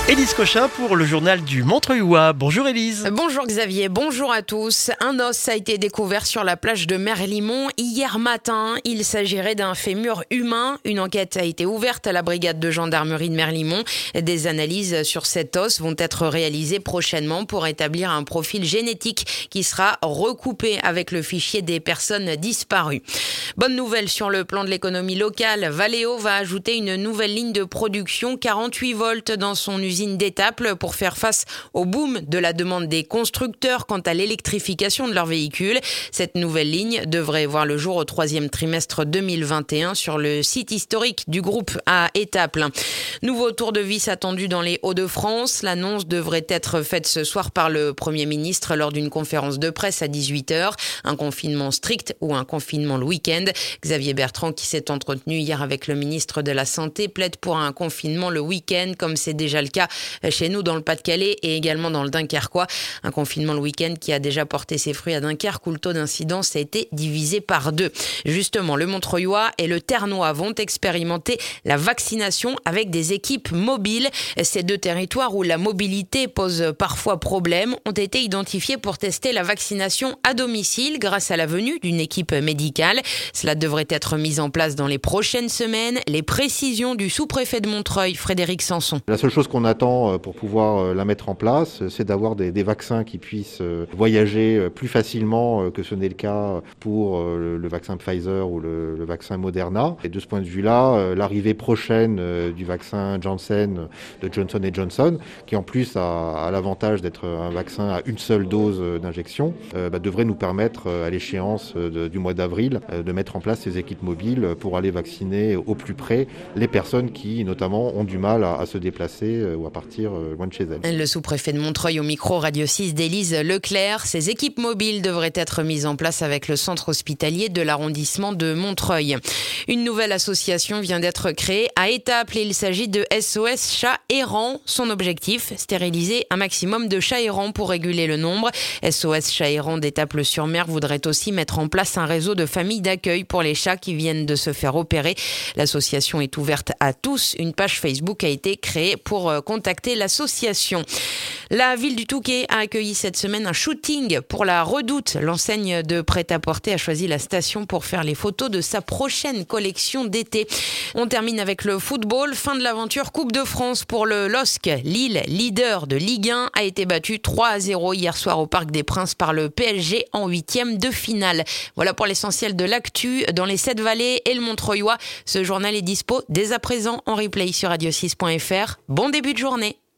Élise Cochin pour le journal du Montreuilois. Bonjour Élise. Bonjour Xavier, bonjour à tous. Un os a été découvert sur la plage de Merlimont hier matin. Il s'agirait d'un fémur humain. Une enquête a été ouverte à la brigade de gendarmerie de Merlimont. Des analyses sur cet os vont être réalisées prochainement pour établir un profil génétique qui sera recoupé avec le fichier des personnes disparues. Bonne nouvelle sur le plan de l'économie locale. Valeo va ajouter une nouvelle ligne de production 48 volts dans son usine d'Étaples pour faire face au boom de la demande des constructeurs quant à l'électrification de leurs véhicules. Cette nouvelle ligne devrait voir le jour au troisième trimestre 2021 sur le site historique du groupe à Étaples. Nouveau tour de vis attendu dans les Hauts-de-France. L'annonce devrait être faite ce soir par le Premier ministre lors d'une conférence de presse à 18h. Un confinement strict ou un confinement le week-end. Xavier Bertrand, qui s'est entretenu hier avec le ministre de la Santé, plaide pour un confinement le week-end, comme c'est déjà le cas chez nous dans le Pas-de-Calais et également dans le Dunkerquois. Un confinement le week-end qui a déjà porté ses fruits à Dunkerque où le taux d'incidence a été divisé par 2. Justement, le Montreuilois et le Ternois vont expérimenter la vaccination avec des équipes mobiles. Ces deux territoires où la mobilité pose parfois problème ont été identifiés pour tester la vaccination à domicile grâce à la venue d'une équipe médicale. Cela devrait être mis en place dans les prochaines semaines. Les précisions du sous-préfet de Montreuil, Frédéric Sanson. La seule chose qu'on attend pour pouvoir la mettre en place, c'est d'avoir des vaccins qui puissent voyager plus facilement que ce n'est le cas pour le vaccin Pfizer ou le vaccin Moderna. Et de ce point de vue-là, l'arrivée prochaine du vaccin Janssen de Johnson & Johnson, qui en plus a l'avantage d'être un vaccin à une seule dose d'injection, devrait nous permettre à l'échéance du mois d'avril de mettre en place ces équipes mobiles pour aller vacciner au plus près les personnes qui notamment ont du mal à se déplacer ou à partir loin de chez elles. Le sous-préfet de Montreuil au micro Radio 6 d'Élise Leclerc. Ces équipes mobiles devraient être mises en place avec le centre hospitalier de l'arrondissement de Montreuil. Une nouvelle association vient d'être créée à Étaples et il s'agit de SOS Chats Errants. Son objectif, stériliser un maximum de chats errants pour réguler le nombre. SOS Chats Errants d'Étaples-sur-Mer voudrait aussi mettre en place un réseau de familles d'accueil pour les chats qui viennent de se faire opérer. L'association est ouverte à tous. Une page Facebook a été créée pour contacter l'association. La ville du Touquet a accueilli cette semaine un shooting pour la Redoute. L'enseigne de prêt-à-porter a choisi la station pour faire les photos de sa prochaine collection d'été. On termine avec le football. Fin de l'aventure Coupe de France pour le LOSC. Lille, leader de Ligue 1, a été battu 3-0 hier soir au Parc des Princes par le PSG en 8e de finale. Voilà pour l'essentiel de l'actu dans les 7 vallées et le Montreuilois. Ce journal est dispo dès à présent en replay sur radio6.fr. Bon début de journée.